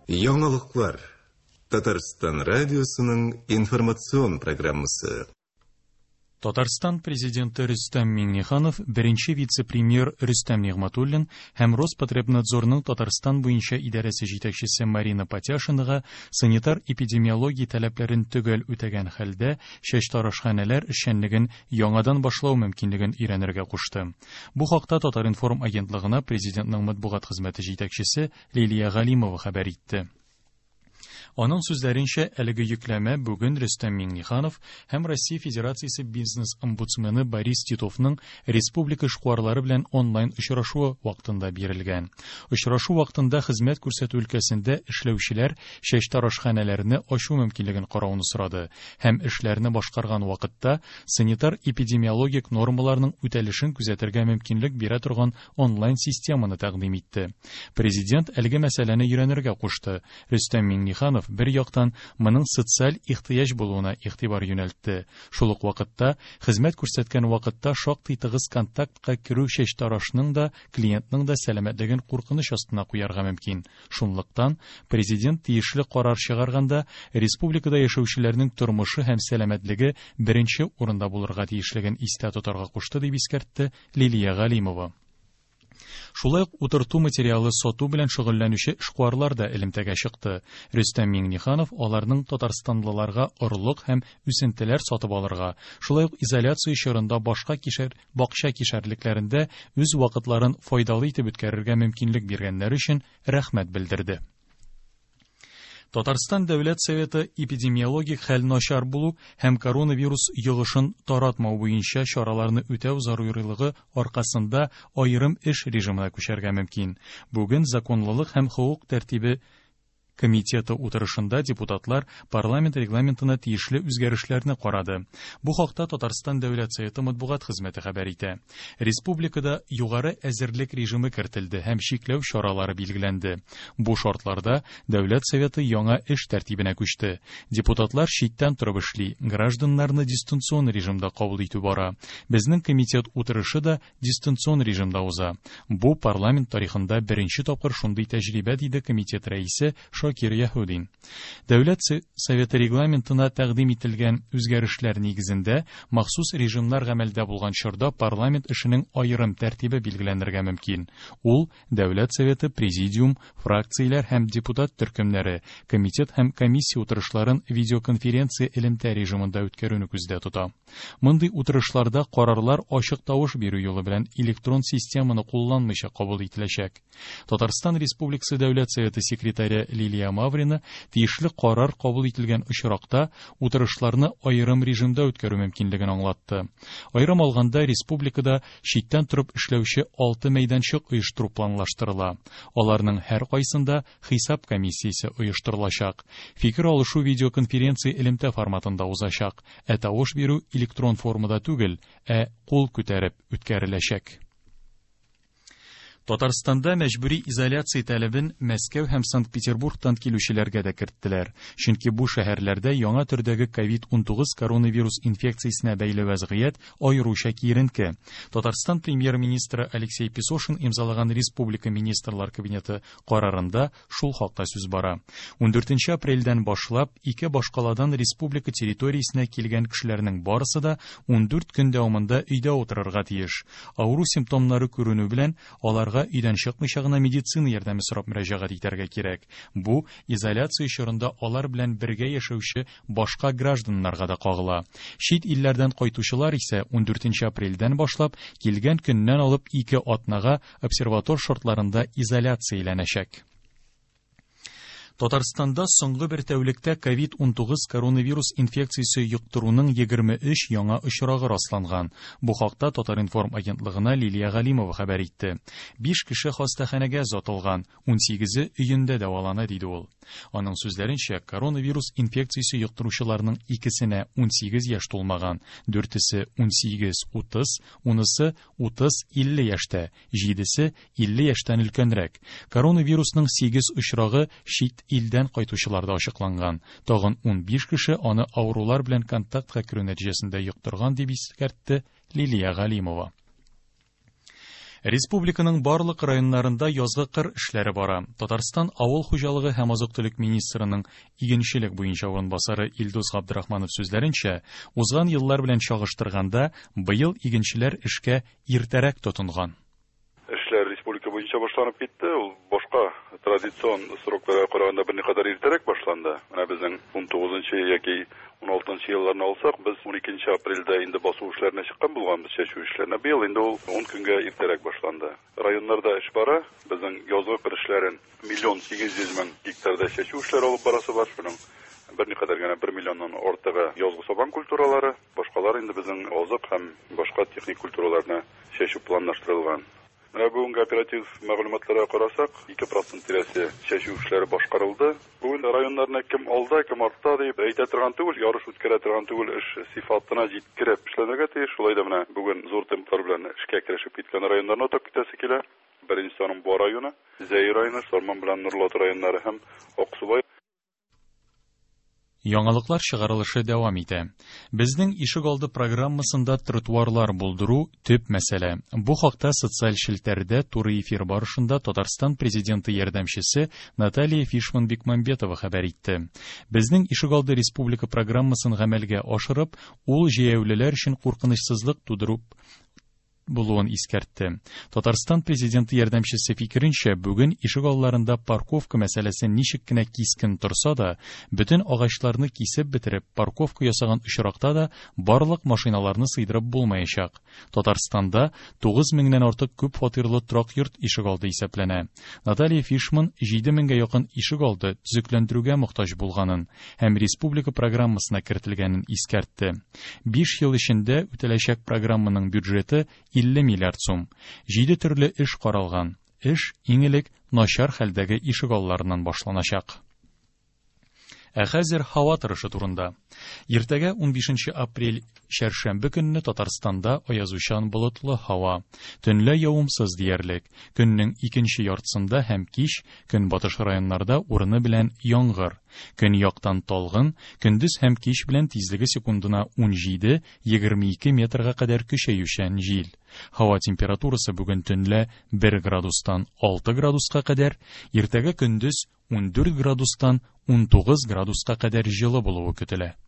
Яңалыклар. Татарстан радиосының информацион программасы. Татарстан президенты Рөстәм Миңнеханов, беренче вице-премьер Рөстәм Нигъматуллин һәм Роспотребнадзорның Татарстан буенча идарәсе җитәкчесе Марина Потяшинага санитар-эпидемиология таләпләрен төгәл үтәгән хәлдә чәч тарашханәләр эшчәнлеген яңадан башлау мөмкинлеген өйрәнергә кушты. Бу хакта Татар-информ агентлыгына президентның матбугат хезмәте җитәкчесе Лилия Галимова хәбәр итте. Аның сүзләренчә, әлеге йөкләмә бүген Рөстәм Миңнеханов һәм Россия Федерациясе бизнес-омбудсмены Борис Титовның республика эшкуарлары белән онлайн очрашуы вакытында бирелгән. Очрашу вакытында хезмәт күрсәтү өлкәсендә эшләүчеләр чәч тарашханәләрне ачу мөмкинлеген карауны сорады һәм эшләрне башкарган вакытта санитар-эпидемиологик нормаларның үтәлешен күзәтергә мөмкинлек бирә торган онлайн системаны тәкъдим итте. Президент әлеге мәсьәләне өйрәнергә кушты. Рөстәм Миңнеханов бер яктан моның социаль ихтыяҗ булуына игътибар юнәлтте. Шул ук вакытта хезмәт күрсәткән вакытта шактый тыгыз контактка керү чәч тарашның да, клиентның да сәламәтлеген куркыныч астына куярга мөмкин. Шунлыктан президент тиешле карар чыгарганда республикада яшәүчеләрнең тормышы һәм сәламәтлеге беренче урында булырга тиешлеген истә тотарга кушты дип искәртте Лилия Галимова. Шулай ук утырту материалы сату белән шөгыльләнүче эшкуарлар да элемтәгә чыкты. Рөстәм Миңнеханов аларның татарстанлыларга орлык һәм үсентеләр сатып алырга, шулай ук изоляция чорында бакча кишәрлекләрендә үз вакытларын файдалы итеп үткәрергә мөмкинлек биргәннәр өчен рәхмәт белдерде. Татарстан Дәүләт Советы эпидемиологик хәл начар булу һәм коронавирус йогышын таратмау буенча чараларны үтәү зарурилыгы аркасында аерым эш режимына күчәргә мөмкин. Бүген законлылык һәм хукук тәртибе комитеты утырышында депутатлар парламент регламентына тиешле үзгәрешләрне карады. Бу хакта Татарстан Дәүләт Советы матбугат хезмәте хәбәр итә. Республикада югары әзерлек режимы кертелде һәм чикләү чаралары билгеләнде. Бу шартларда Дәүләт Советы яңа эш тәртибенә күчте. Депутатлар читтән торып эшли, гражданнарны дистанцион режимда кабул итү бара. Безнең комитет утырышы да дистанцион режимда уза. Бу парламент тарихында беренче тапкыр шундый тәҗрибә диде комитет рәисе Шакир Яһудин. Дәүләт Советы регламентына тәкъдим ителгән үзгәрешләр нигезендә махсус режимнар гамәлдә булган чорда парламент эшенең аерым тәртибе билгеләнергә мөмкин. Ул Дәүләт Советы президиум, фракцияләр һәм депутат төркемнәре, комитет һәм комиссия утырышларын видеоконференция элемтә режимында үткәрүне күздә тота. Мондый утырышларда карарлар ачык тавыш бирү юлы белән электрон системаны кулланмыйча кабул ителәчәк. Татарстан Республикасы Дәүләт Советы секретаре Лилия Маврина тиешле карар кабул ителгән очракта утырышларны аерым режимда үткәрү мөмкинлеген аңлатты. Аерым алганда республикада читтән торып эшләүче 6 мәйданчык оештыру планлаштырыла. Аларның һәр кайсында хисап комиссиясе оештырылачак. Фикер алышу видеоконференция элемтә форматында узачак. Тавыш бирү электрон формада түгел, кул күтәреп үткәреләчәк. Татарстанда мәҗбүри изоляция таләбен Мәскәү һәм Санкт-Петербургтан килүчеләргә дә керттеләр. Чөнки бу шәһәрләрдә яңа төрдәге COVID-19 коронавирус инфекциясенә бәйле вәзгыять аеруча киеренке. Татарстан премьер-министры Алексей Песошин имзалаган Республика министрлар кабинеты карарында шул хакта сүз бара. 14 апрельдән башлап 2 башкаладан республика территориясенә килгән кешеләрнең барысы да 14 көн дәвамында өйдә утырырга тиеш. Авыру симптомнары күренү белән аларга өйдән чыкмыйча гына медицина ярдәме сорап мөрәҗәгать итәргә кирәк. Бу изоляция чорында алар белән бергә яшәүче башка гражданнарга да кагыла. Чит илләрдән кайтучылар исә 14 апрельдән башлап килгән көннән алып 2 атнага обсерватор шартларында изоляцияләнәчәк. Татарстанда соңгы бер тәүлектә COVID-19 коронавирус инфекциясе йоктыруның 23 яңа очрагы расланган. Бу хакта Татар-информ агентлыгына Лилия Галимова хәбәр итте. 5 кеше хастаханәгә озатылган, 18-е өендә дәвалана диде ул. Аның сүзләренчә, коронавирус инфекциясе йоктыручыларның 2-сенә 18 яшь тулмаган, 4-се 18-30, 10-сы 30-50 яшьтә, 7-се 50 яшьтән өлкәнрәк. Коронавирусның 8 очрагы чит илдән кайтучыларда ачыкланган. Тагын 15 кеше аны авырулар белән контактка керү нәтиҗәсендә йоктырган дип искәртте Лилия Галимова. Республиканың барлык районнарында язгы кыр эшләре бара. Татарстан авыл хуҗалыгы һәм азык-төлек министрының игенчелек буенча урынбасары Илдус Габдрахманов сүзләренчә, узган еллар белән чагыштырганда, быел игенчеләр эшкә иртәрәк тотынган. Эшләр республика буенча башланып китте. Ул башка традицион срокларга караганда берникадәр иртәрәк башланды. Менә безнең 19-нчы яки 16-нчы елларны алсак, без 12 апрельдә инде басу эшләренә чыккан булганбыз, чәчү эшләренә. Быел инде ул 10 көнгә иртәрәк башланды. Районнарда эш бара. Безнең язгы кыр эшләрен 1,8 миллион гектарда чәчү эшләре алып барасы бар. Шуның берникадәр генә 1 миллионнан артыгы язгы сабан культуралары, башкалар инде безнең азык һәм башка техник культураларны чәчү планлаштырылган. Менә бүгенге оператив мәгълүматларга карасак, 2% тирәсе чәчү эшләре башкарылды. Бүген районнарны кем алда, кем артта дип әйтә торган түгел, ярыш үткәрә торган түгел, эш сыйфатына җиткереп эшләргә тиеш. Шулай да менә бүген зур темплар белән эшкә керешеп киткән районнарны атап китәсе килә. Беренче саным Буа районы, Зәй районы, Сарман белән Нурлат районнары һәм Аксубай. Яңалыклар чыгарылышы дәвам итә. Безнең ишегалды программасында тротуарлар булдыру төп мәсьәлә. Бу хакта социаль шелтәрдә туры эфир барышында Татарстан президенты ярдәмчесе Наталья Фишман-Бикмамбетова хәбәр итте. Безнең ишегалды республика программасын гамәлгә ашырып, ул җәяүлеләр өчен куркынычсызлык тудырып булуын искәртте. Татарстан президенты ярдәмчесе фикеренчә, бүген ишегалларында парковка мәсьәләсе ничек кенә кискен торса да, бөтен агачларны кисеп бетереп, парковка ясаган очракта да барлык машиналарны сыйдырып булмаячак. Татарстанда 9 меңнән артык күп фатирлы торак йорт ишегалды исәпләнә. Наталья Фишман 7 меңгә якын ишегалды төзекләндерүгә мохтаҗ булганын һәм республика программасына кертелгәнен искәртте. 5 ел эчендә үтәләчәк программаның бюджеты 50 миллиард сум. 7 төрле эш каралган. Эш иң элек начар хәлдәге ишегалларыннан башланачак. Хәзер һава торышы турында. Иртәгә 15 апрель чәршәмбе көнне Татарстанда аязучан болытлы һава. Төнлә явымсыз диярлек. Көннең икенче яртысында һәм кич көнбатыш районнарда урыны белән яңгыр. Көньяктан талгын, көндез һәм кич белән тизлеге секундына 17-22 метрга кадәр көчәючән җил. Һава температурасы бүген төнлә 1 градустан 6 градуска кадәр, иртәгә көндез 14 градустан 19 градуска кадәр җылы булуы көтелә.